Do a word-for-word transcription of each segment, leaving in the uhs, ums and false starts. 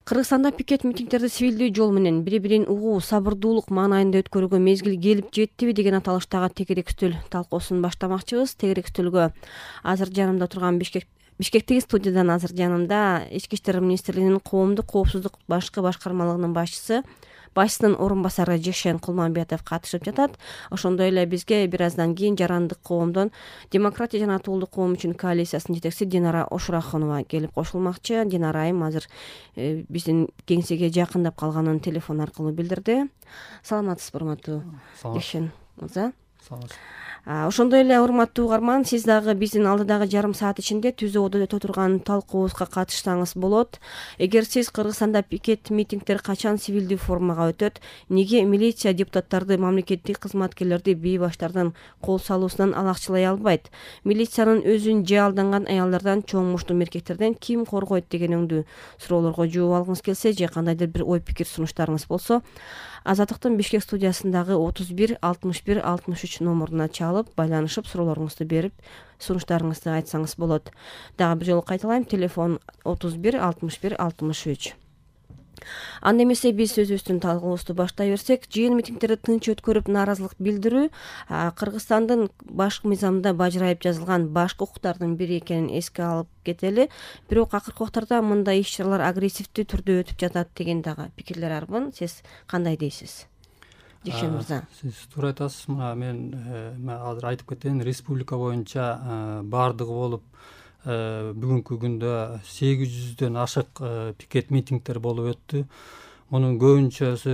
Кыргызстанда пикет митингтерди сивилдүү жол менен бири бирин угуу, сабырдуулук маанайында өткөрүүгө мезгил келип жеттиби деген аталыштагы тегерек үстөл талкуусун баштамакчыбыз. Тегерек үстөлгө азыр жанымда турган Бишкек Бишкектеги студиядан азыр жанымда Ички иштер министрлигинин коомдук коопсуздук башкы башкармалыгынын башчысы башчысынын орун басары Жекшен Кулманбетов катышып жатат. Ошондой эле бизге бир аздан кийин Жарандык коомдон Демократия жана Туулдук коом үчүн коалициясынын жетекчиси Динара Ошурахунова келип кошулмакчы. Динара айым азыр биздин кеңсеге жакындап калганын телефон аркылуу билдирди. Саламатсызбы, урматтуу Жекшен мырза? Саламатсыз. Ошондой эле урматтуу угарман, сиз дагы биздин алдыдагы жарым саат ичинде түзүүбүздө өтө турган талкуубузга катышсаңыз болот. Эгер сиз Кыргызстанда пикет митингтер качан сивилдүү формага өтөт, неге милиция депутаттарды, мамлекеттик кызматкерлерди бейбаштардын кол салуусунан алакчылай албайт? Милициянын өзүн же алданган аялдардан, чоң муштуу эркектерден ким коргойт деген өңдүү суроолорго жооп алгыңыз келсе, же кандайдыр бир ой пикир сунуштарыңыз болсо, Азаттыктын Бишкек студиясындагы отуз бир алтымыш бир алтымыш үч номуруна чалып, байланышып, суроолоруңузду берип, сунуштарыңызды айтсаңыз болот. Дагы бир жолу кайталайм, телефон отуз бир алтымыш бир алтымыш үч. Анда эмесе биз сөзүбүздүн талкуубузду баштай берсек, жыйын митингтерди тынч өткөрүп нааразылык билдирүү Кыргызстандын башкы мыйзамында бажырайып жазылган башкы укуктардын бири экенин эске алып кетели. Бирок акыркы убактарда мындай иш-чаралар агрессивдүү түрдө өтүп жатат деген дагы пикирлер арбын. Сиз кандай дейсиз, Жекшен мырза? Сиз туура айтасыз. Мына мен азыр айтып кетейин, республика боюнча баардыгы болуп бүгүнкү күндө сегиз жүздөн ашык пикет митингтер болуп өттү. Мунун көбүнчөсү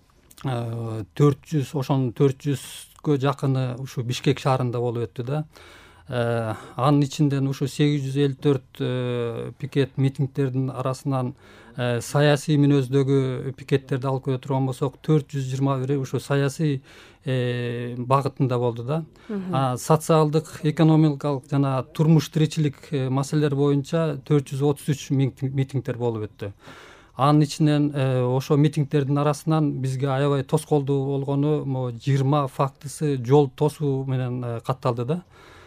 төрт жүз, ошонун төрт жүзгө жакыны ушу Бишкек шаарында болуп өттү да. Анын ичинден ушу сегиз жүз элүү төрт пикет митингтердин арасынан саясий мүнөздөгү пикеттерди алып көтө турган болсок, төрт жүз жыйырма бири ушу саясий багытында болду да. Социалдык, экономикалык жана турмуш тиричилик маселелер боюнча төрт жүз отуз үч митингтер болуп өттү. Анын ичинен ошо митингтердин арасынан бизге аябай тоскоолдуу болгону жыйырма фактысы жол тосуу менен катталды да.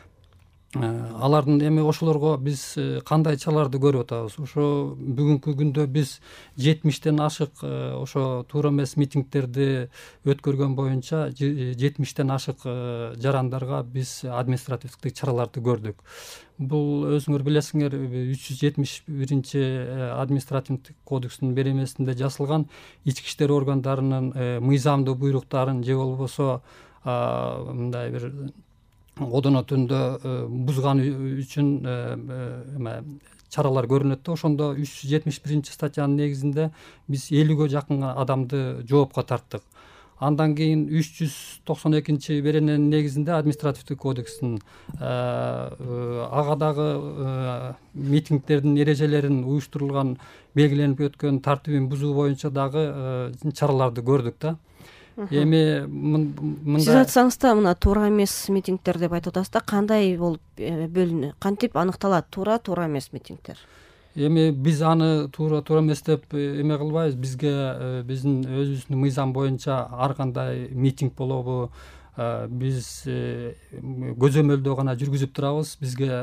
Алардын эми ошолорго биз кандай чараларды көрүп атабыз? Ошо бүгүнкү күндө биз жетимиштен ашык ошо туура эмес митингтерди өткөргөн боюнча жетимиштен ашык жарандарга биз административдик чараларды көрдүк. Бул өзүңөр билесиңер, үч жүз жетимиш биринчи административдик кодекстин беремесинде жазылган ички иштер органдарынын мыйзамдуу буйруктарын же болбосо мындай бир одоно түндө бузганы үчүн чаралар көрүнөт да. Ошондо үч жүз жетимиш биринчи статьянын негизинде биз элүүгө жакын адамды жоопко тарттык. Андан кийин үч жүз токсон экинчи берененин негизинде административдик кодекстин ага дагы митингтердин эрежелерин, уюштурулган белгиленип өткөн тартибин бузуу боюнча дагы чараларды көрдүк да. Эми мында сиз айтсаңыз да, мына туура эмес митингтер деп айтып атасыз да, кандай болуп бөлүнөт, кантип аныкталат туура туура эмес митингтер? Эми биз аны туура туура эмес деп эме кылбайбыз. Бизге биздин өзүбүздүн мыйзам боюнча ар кандай митинг болобу биз көзөмөлдөө гана жүргүзүп турабыз. Бизге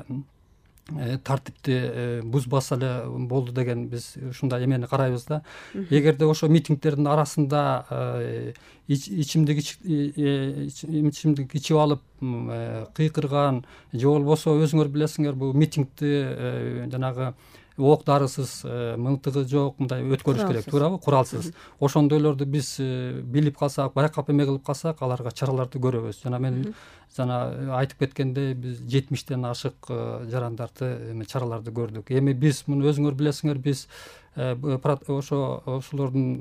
тартипти бузбаса эле болду деген биз ушундай эмени карайбыз да. Эгерде ошо митингтердин арасында ичимдик ичимдик ичип алып кыйкырган же болбосо өзүңөр билесиңер, бул митингди жанагы ок дарысыз, мылтыгы жок, мындай өткөрүш керек, туурабы? Куралсыз. Ошондойлорду биз билип калсак, байкап эме кылып калсак, аларга чараларды көрөбүз. Жана мен жана айтып кеткендей, биз жетимиштен ашык жарандарды чараларды көрдүк. Эми биз муну өзүңөр билесиңер, биз ошо ошолордун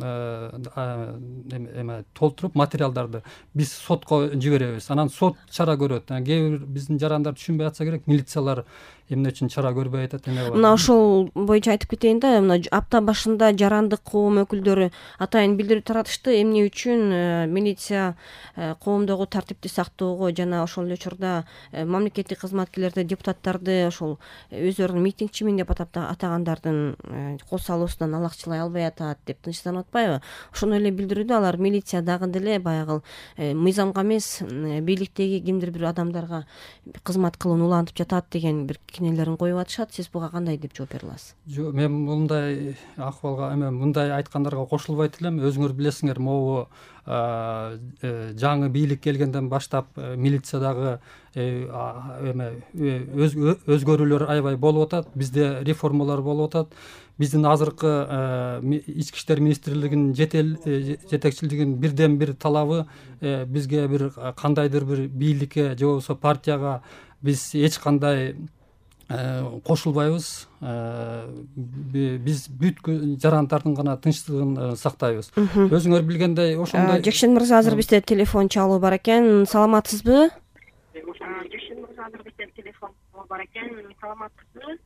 эме толтуруп материалдарды биз сотко жиберебиз. Анан сот чара көрөт. Кээ бир биздин жарандар түшүнбөй атса керек, милициялар эмне үчүн чара көрбөй атат, эме бар. Мына ошол боюнча айтып кетейин да, мына апта башында Жарандык коом өкүлдөрү атайын билдирүү таратышты. Эмне үчүн милиция коомдогу тартипти сактоого жана ошол эле учурда мамлекеттик кызматкерлерди, депутаттарды ошол өздөрүн митингчимин деп атап атагандардын кол салуу чаросунан алакчылай албай атат деп тынчтанып атпайбы? Ошону эле билдирүүдө алар милиция дагы деле баягы мыйзамга эмес бийликтеги кимдир бир адамдарга кызмат кылууну улантып жатат деген бир кинелерин коюп атышат. Сиз буга кандай деп жооп бере аласыз? Жок, мен мындай акыбалга эме мындай айткандарга кошулбайт элем. Өзүңөр билесиңер, могу жаңы бийлик келгенден баштап милициядагы эме өзгөрүүлөр аябай болуп атат. Бизде реформалар болуп атат. Биздин азыркы ички иштер министрлигинин жетекчилигинин бирден бир талабы бизге бир кандайдыр бир бийликке же болбосо партияга биз эч кандай кошулбайбыз. Биз бүт жарандардын гана тынчтыгын сактайбыз. Өзүңөр билгендей ошондой. Жекшен мырза, азыр бизде телефон чалуу бар экен. Саламатсызбы? Жекшен мырза, азыр бизде телефон бар экен. Саламатсызбы?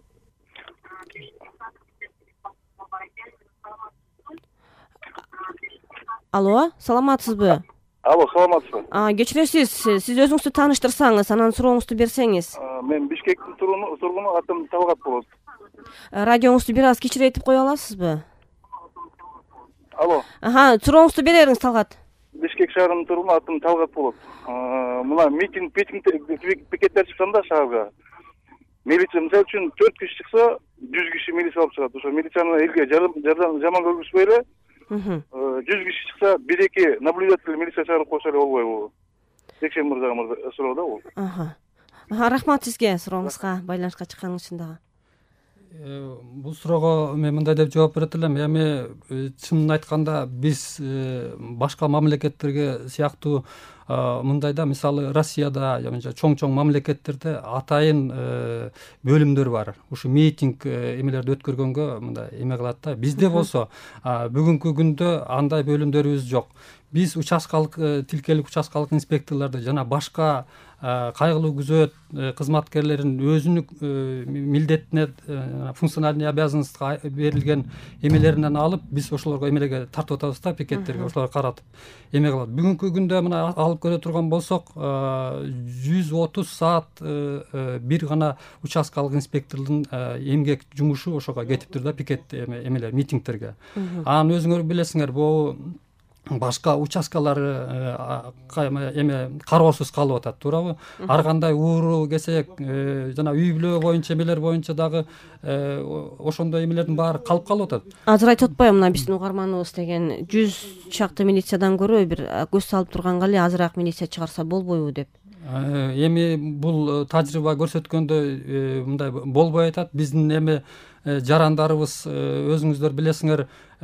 Алло, саламатсызбы? Алло, саламатсызбы? Кечиресиз, сиз өзүңүздү тааныштырсаңыз, анан сурооңузду берсеңиз. Мен Бишкектин тургуну, атым Талгат болот. Радиоңузду бир аз кичирейтип кое аласызбы? Алло. Аха, сурооңузду бериңиз, Талгат. Бишкек шаарынын тургуну, атым Талгат болот. Мына митинг, пикеттер чыкканда шаарга. Милиция мисалы үчүн төрт киши чыкса, жүз киши милиция алып чыгат. Ошо милицияны элге жаман көргүзбөй эле. жүз киши чыкса, бир эки наблюдатель милиция чыгарып койсо эле болбойбу? Жекшен мырзага суроо да бул. Аха. Рахмат сизге сурооңузга байланышка чыкканыңыз үчүн дагы. Бул суроого мен мындай деп жооп берет элем. Эми чынын айтканда биз башка мамлекеттерге сыяктуу мындайда, мисалы Россияда же чоң-чоң мамлекеттерде атайын бөлүмдөр бар. Ушу митинг эмелерди өткөргөнгө мындай эме кылат да. Бизде болсо бүгүнкү күндө андай бөлүмдөрүбүз жок. Биз участкалык тилкелик участкалык инспекторлорду жана башка кайгылуу күзөт кызматкерлерин өзүнүн милдетине, функциональный обязанностька берилген эмелеринен алып, биз ошолорго эмелерге тартып атабыз да, пикеттерге, ошолорго каратып эме кылат. Бүгүнкү күндө мына алып көрө турган болсок, жүз отуз саат бир гана участкалык инспектордун эмгек жумушу ошого кетиптир да, пикет эмелер, митингтерге. Анан өзүңөр билесиңер, бул башка участкалары эме кароосуз калып атат, туурабы? Ар кандай ууру, кесек жана үй бүлө боюнча эмелер боюнча дагы ошондой эмелердин баары калып калып атат. Азыр айтып атпайбы, мына биздин угарманыбыз деген жүз чакты милициядан көрө бир көз салып турганга эле азыраак милиция чыгарса болбойбу деп. Эми бул тажрыйба көрсөткөндө мындай болбой атат. Биздин эми жарандарыбыз, өзүңүздөр билесиңер,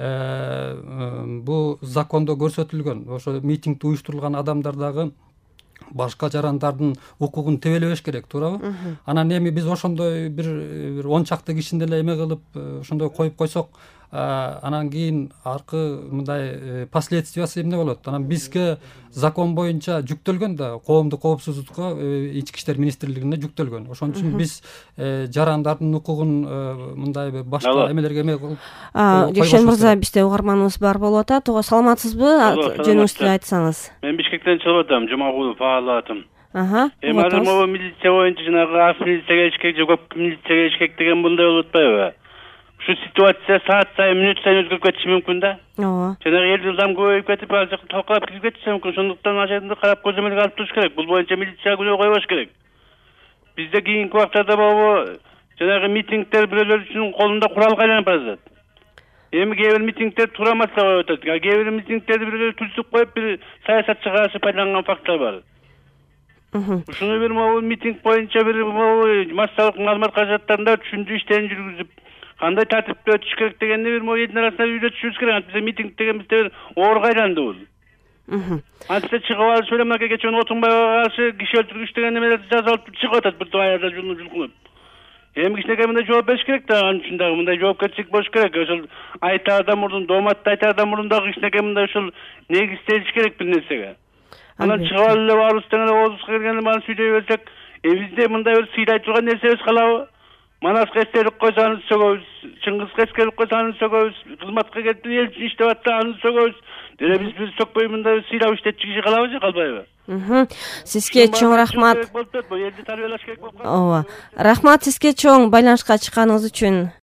бул закондо көрсөтүлгөн. Ошо митингди уюштурулган адамдар дагы башка жарандардын укугун тебелебеш керек, туурабы? Анан эми биз ошондой бир он чакты кишини эле эме кылып, ошондой коюп койсок, анан кийин аркы мындай последствиясы эмне болот? Анан бизге закон боюнча жүктөлгөн да, коомдук коопсуздукка ички иштер министрлигине жүктөлгөн. Ошон үчүн биз жарандардын укугун мындай башка эмелерге эме кылып. Жекшен мырза, бизде угарманыбыз бар болуп атат. Ого, саламатсызбы? Жөнүңүздү айтсаңыз. Мен Бишкектен чыгып атам, Жумагулов Аалатым. Ага. Эми азыр могу милиция боюнча жанагы ас милиция келишкек, же көп милиция келишкек деген мындай болуп атпайбы? Şu ситуация saat сайын, мүнөт сайын өзгөрүп кетиши мүмкүн да. Ооба. Жанагы эл жылдам көбөйүп кетип, ал жакта талкалап кирип кетиши мүмкүн. Сондуктан ал жерде карап көзөмөлгө алып туруш керек. Бул боюнча милиция күнөө койбош керек. Бизде кийинки убактарда могу жанагы митингдер бирөөлөр үчүн колунда куралга айланып барат. Эми кээ бир митингдер туура маселе коюп атат. Кээ бир митингдерди бирөөлөр түзүп коюп, бир саясатчыга каршы пайдаланган факттар бар. Ушуну бир могу митинг боюнча бир могу массалык маалымат каражаттарында түшүндүү иштерин жүргүзүп, кандай тартипте өтүш керек дегенди бир могу элдин арасында үйрөтүшүбүз керек. Бизде митинг деген бизде бир оорго айланды бул. Антисе чыгып алып эле мына кечен Отунбайга каршы киши өлтүргүч деген эмелерди жазып чыгып атат, бир аярда жулкунуп. Эми кичинекей мындай жооп бериш керек да, анын үчүн дагы мындай жоопкерчилик болуш керек. Ошол айтаардан мурдун, дооматты айтаардан мурдун дагы кичинекей мындай ушул негизделиш керек бир нерсеге. Анан чыгып алып эле баарыбыз тең эле оозубузга келгенде маны сүйлөй берсек, бизде мындай бир сыйлай турган нерсебиз калабы? Манасқа эстелик койсо аны сөгөбүз, Чыңгызга эстелик койсо аны сөгөбүз, кызматка келип эл үчүн иштеп атса аны сөгөбүз. Деле биз биз сөкпөй мындай сыйлап иштетчү киши калабы же калбайбы? Сизге чоң рахмат. Ооба. Рахмат сизге чоң байланышка чыкканыңыз үчүн.